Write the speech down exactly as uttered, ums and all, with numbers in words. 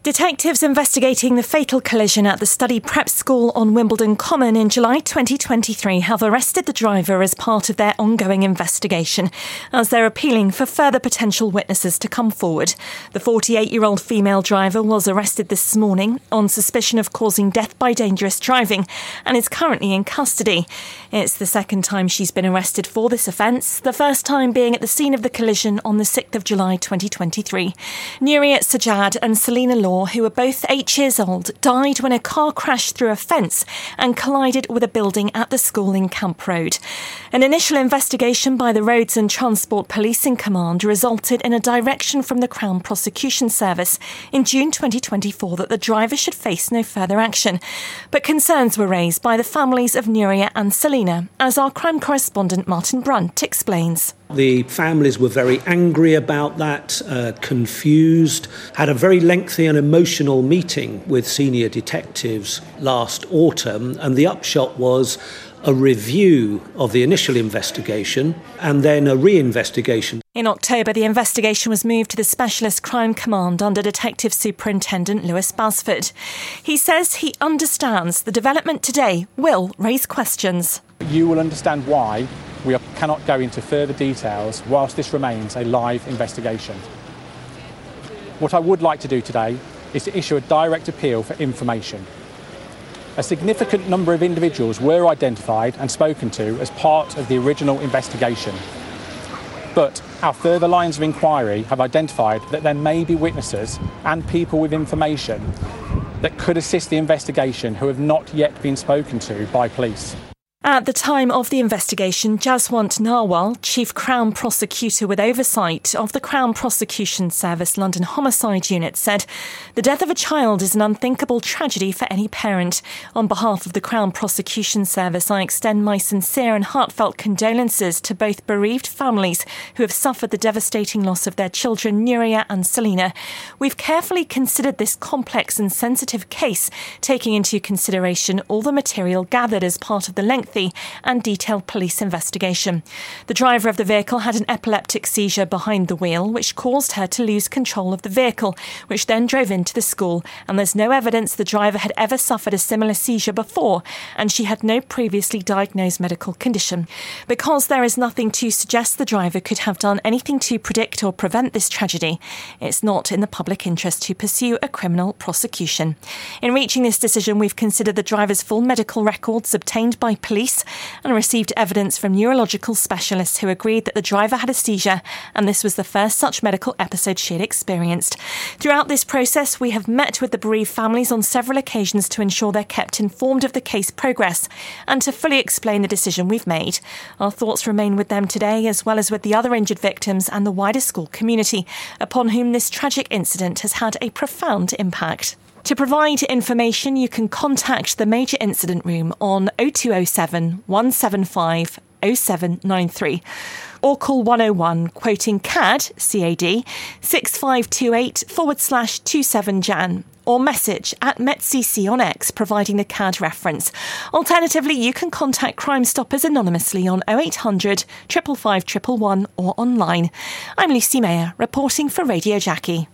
Detectives investigating the fatal collision at the study prep school on Wimbledon Common in July twenty twenty-three have arrested the driver as part of their ongoing investigation, as they're appealing for further potential witnesses to come forward. The forty-eight-year-old female driver was arrested this morning on suspicion of causing death by dangerous driving and is currently in custody. It's the second time she's been arrested for this offence, the first time being at the scene of the collision on the sixth of July twenty twenty-three. Nuriat Sajjad and Selina Law, who were both eight years old, died when a car crashed through a fence and collided with a building at the school in Camp Road. An initial investigation by the Roads and Transport Policing Command resulted in a direction from the Crown Prosecution Service in June twenty twenty-four that the driver should face no further action. But concerns were raised by the families of Nuria and Selina, as our crime correspondent Martin Brunt explains. The families were very angry about that, uh, confused, had a very lengthy and emotional meeting with senior detectives last autumn, and the upshot was a review of the initial investigation and then a re-investigation. In October, the investigation was moved to the Specialist Crime Command under Detective Superintendent Lewis Basford. He says he understands the development today will raise questions. You will understand why we cannot go into further details whilst this remains a live investigation. What I would like to do today is to issue a direct appeal for information. A significant number of individuals were identified and spoken to as part of the original investigation. But our further lines of inquiry have identified that there may be witnesses and people with information that could assist the investigation who have not yet been spoken to by police. At the time of the investigation, Jaswant Narwal, Chief Crown Prosecutor with oversight of the Crown Prosecution Service London Homicide Unit, said, "The death of a child is an unthinkable tragedy for any parent. On behalf of the Crown Prosecution Service, I extend my sincere and heartfelt condolences to both bereaved families who have suffered the devastating loss of their children, Nuria and Selina. We've carefully considered this complex and sensitive case, taking into consideration all the material gathered as part of the lengthy and detailed police investigation. The driver of the vehicle had an epileptic seizure behind the wheel, which caused her to lose control of the vehicle, which then drove into the school, and there's no evidence the driver had ever suffered a similar seizure before, and she had no previously diagnosed medical condition. Because there is nothing to suggest the driver could have done anything to predict or prevent this tragedy, it's not in the public interest to pursue a criminal prosecution. In reaching this decision, we've considered the driver's full medical records obtained by police and received evidence from neurological specialists who agreed that the driver had a seizure, and this was the first such medical episode she had experienced. Throughout this process, we have met with the bereaved families on several occasions to ensure they're kept informed of the case progress and to fully explain the decision we've made. Our thoughts remain with them today, as well as with the other injured victims and the wider school community, upon whom this tragic incident has had a profound impact. To provide information, you can contact the Major Incident Room on oh two oh seven, one seven five, oh seven nine three or call one oh one quoting C A D, C A D, six five two eight forward slash two seven Jan, or message at MetCC on X providing the C A D reference. Alternatively, you can contact Crime Stoppers anonymously on oh eight hundred, five five five, one one one or online. I'm Lucy Mayer, reporting for Radio Jackie.